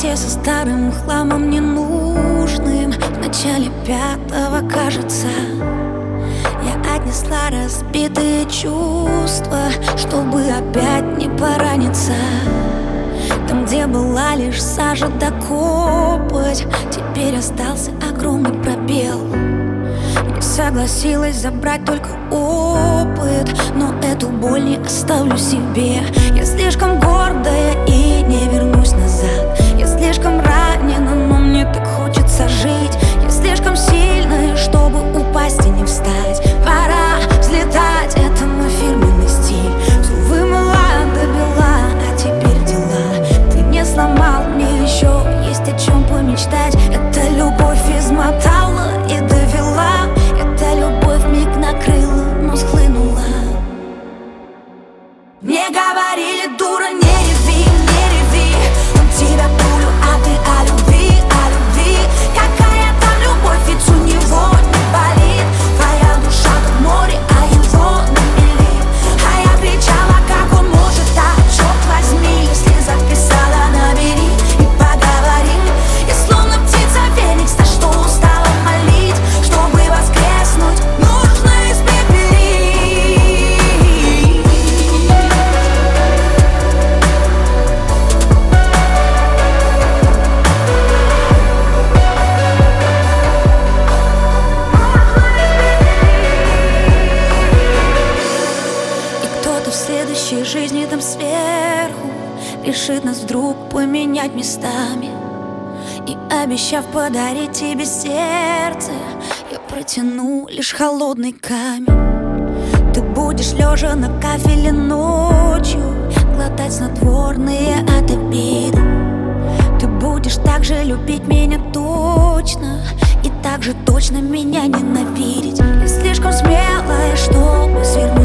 комнате со старым хламом ненужным. В начале пятого, кажется, я отнесла разбитые чувства, чтобы опять не пораниться. Там, где была лишь сажа да копоть, теперь остался огромный пробел. Не согласилась забрать только опыт, но эту боль не оставлю себе. Я слишком гордая и не вернусь назад. Я слишком ранена, но мне так хочется жить. Я слишком сильная, чтобы упасть и не встать. Пора взлетать, это мой фирменный стиль. Все вымыла до бела, а теперь дела. Ты не сломал, мне еще есть о чем помечтать. Это любовь измотала и довела. Эта любовь миг накрыла, но схлынула. Мне говорили, дура, не реви, не реви. Он тебя пулю, а ты о любви, о любви. Какая там любовь, ведь у него не болит. Твоя душа как море, а его на мели. А я кричала, как он может так, черт возьми. Если записала, набери и поговорим. Я словно птица феникс, на что устала молить. Чтобы воскреснуть, нужно испепелить. И кто-то в следующей жизни там сверху решит нас вдруг поменять местами. И обещав подарить тебе сердце, я протяну лишь холодный камень. Ты будешь лежа на кафеле ночью глотать снотворные от обиды. Ты будешь так же любить меня точно и так же точно меня ненавидеть. Я слишком смелая, чтобы свернуть